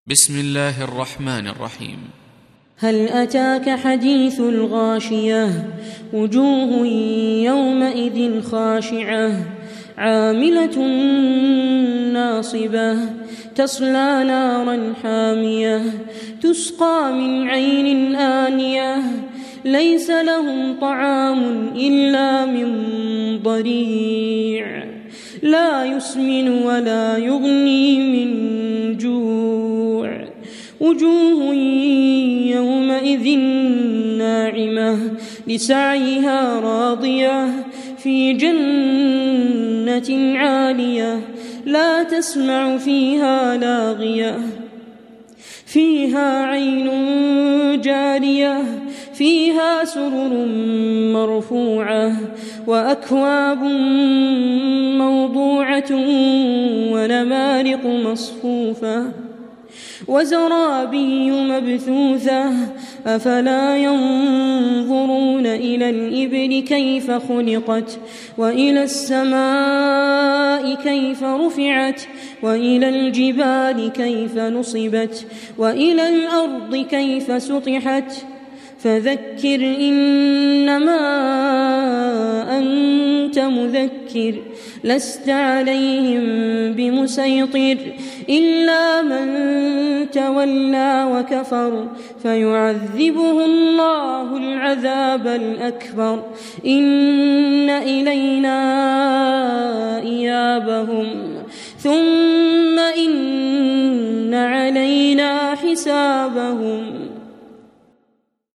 بسم الله الرحمن الرحيم. هل أتاك حديث الغاشية وجوه يومئذ خاشعة عاملة ناصبة تصلى نارا حامية تسقى من عين آنية ليس لهم طعام إلا من ضريع لا يسمن ولا يغني من جوع وجوه يومئذ ناعمة لسعيها راضية في جنة عالية لا تسمع فيها لاغية فيها عين جارية فيها سرر مرفوعة وأكواب موضوعة ونمارق مصفوفة وزرابي مبثوثة أفلا ينظرون إلى الإبل كيف خلقت وإلى السماء كيف رفعت وإلى الجبال كيف نصبت وإلى الأرض كيف سطحت فذكر إنما أنت مذكر لست عليهم بمسيطر إلا من تولى وكفر فيعذبه الله العذاب الأكبر إن إلينا إيابهم ثم إن علينا حسابهم.